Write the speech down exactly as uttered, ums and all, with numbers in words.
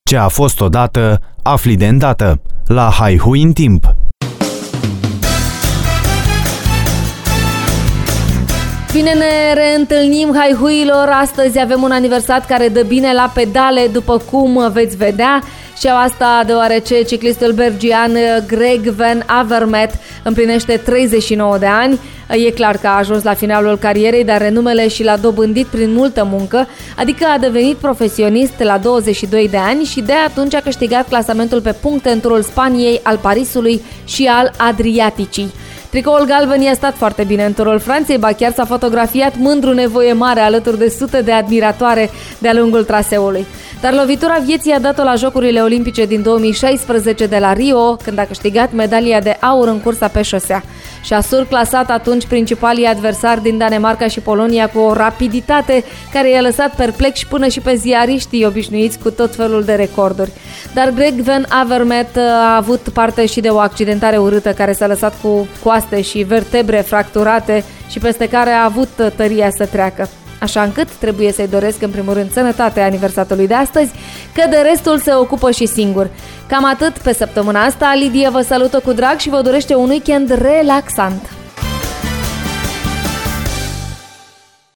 Ce a fost odată, afli de îndată. La Haihui în timp. Bine ne reîntâlnim, haihuilor! Astăzi avem un aniversat care dă bine la pedale, după cum veți vedea. Și asta deoarece ciclistul belgian Greg Van Avermaet împlinește treizeci și nouă de ani. E clar că a ajuns la finalul carierei, dar renumele și l-a dobândit prin multă muncă, adică a devenit profesionist la douăzeci și doi de ani și de atunci a câștigat clasamentul pe puncte în Turul Spaniei, al Parisului și al Adriaticii. Tricoul galben i-a stat foarte bine în Turul Franței, ba chiar s-a fotografiat mândru nevoie mare alături de sute de admiratoare de-a lungul traseului. Dar lovitura vieții a dat-o la Jocurile Olimpice din două mii șaisprezece de la Rio, când a câștigat medalia de aur în cursa pe șosea. Și a surclasat atunci principalii adversari din Danemarca și Polonia cu o rapiditate care i-a lăsat perplex și până și pe ziariștii obișnuiți cu tot felul de recorduri. Dar Greg Van Avermaet a avut parte și de o accidentare urâtă care s-a lăsat cu coaste și vertebre fracturate și peste care a avut tăria să treacă. Așa încât trebuie să-i doresc în primul rând sănătatea aniversatului de astăzi, că de restul se ocupă și singur. Cam atât pe săptămâna asta. Lidia vă salută cu drag și vă dorește un weekend relaxant.